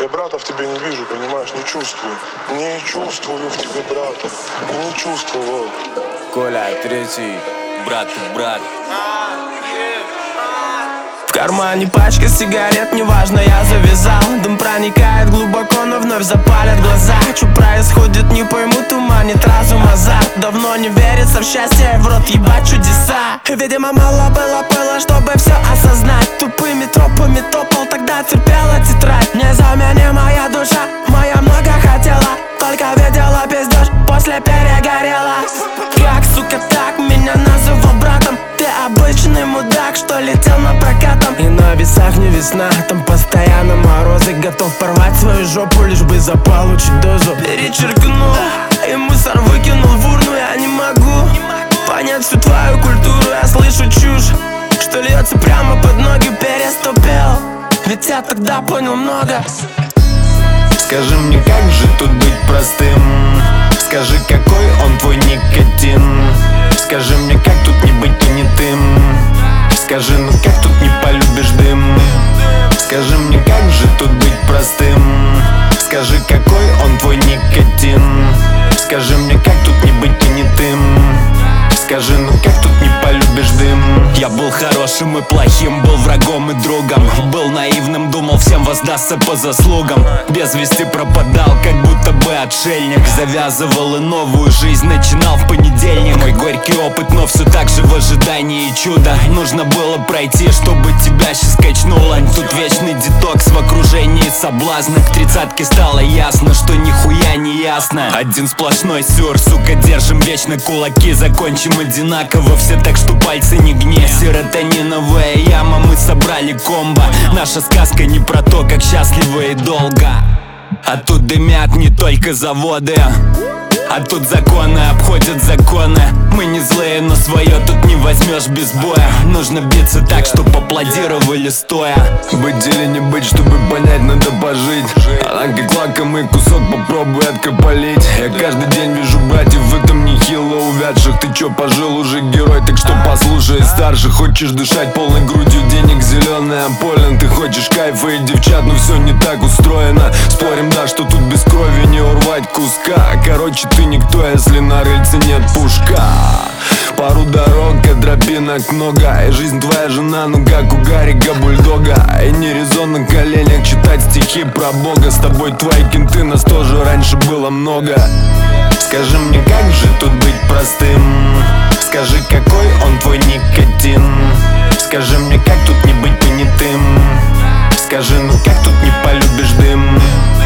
Я брата в тебе не вижу, понимаешь, не чувствую. Не чувствую в тебе брата, не чувствую. Коля, третий, брат и брат. В кармане пачка сигарет, неважно, я завязал. Дым проникает глубоко, но вновь запалят глаза. Что происходит, не пойму, туманит разум азарт. Давно не верится в счастье, в рот ебать чудеса. Видимо, мало было, чтобы все осознать. Тупыми тропами топал, тогда терпела тетрадь. Незаменима душа, моя много хотела, только видела пиздеж, после перегорела. Как, сука, так меня называл братом? Ты обычный мудак, что летел на прокатом. И на весах не весна, там постоянно морозы. Готов порвать свою жопу, лишь бы заполучить дозу. Перечеркнул и мусор выкинул в урну. Я не могу понять всю твою культуру. Я слышу чушь, что льется прямо под ноги. Переступил, ведь я тогда понял много. Скажи мне, как же тут быть простым? Скажи, какой он твой никотин? Скажи мне, как тут не быть понятым? Скажи, ну как тут не полюбишь дым? Скажи мне, как же тут быть простым? Скажи, какой он твой никотин? Скажи мне, как тут не быть понятым? Скажи, ну как тут не полюбишь дым? Я был хорошим и плохим, был врагом и другом. Был наивным, думал, всем воздастся по заслугам. Без вести пропадал, как будто бы отшельник. Завязывал и новую жизнь начинал в понедельник. Мой горький опыт, но все так же в ожидании чуда. Нужно было пройти, чтобы тебя сейчас качнуло. Тут вечный детокс в окружении соблазна. К 30-ке стало ясно, что нихуя не ясно. Один сплошной сюр, сука, держим вечно кулаки. Закончим одинаково все, так что пальцы не гни. Серотониновая яма, мы собрали комбо. Наша сказка не про то, как счастливо и долго. А тут дымят не только заводы, а тут законы обходят законы. Мы не злые, но свое тут не возьмешь без боя. Нужно биться так, чтоб аплодировали стоя. Быть или не быть, чтобы понять, надо пожить. Она как лакомый кусок, попробуй откопалить. Я каждый день вижу братьев в этом нехило увядших. Ты чё, пожил уже герой, так что послушай старших. Хочешь дышать полной грудью, денег зеленая полен. Ты хочешь кайфа и девчат, но все не так устроено. Спорим, да, что тут без крови не урвать куска. Короче, ты никто, если на рельсе нет пушка. Пару дорог, а тропинок много. И жизнь твоя жена, ну как у Гарика Бульдога. И не резон на коленях читать стихи про Бога. С тобой твои кенты, нас тоже раньше было много. Скажи мне, как же тут быть простым? Скажи, какой он твой никотин? Скажи мне, как тут не быть понятым? Скажи, ну как тут не полюбишь дым?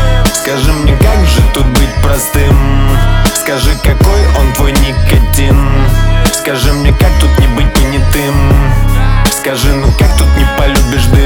Скажи мне, как же тут быть простым? Скажи, какой он твой никотин? Скажи мне, как тут не быть понятым? Скажи, ну как тут не полюбишь дым?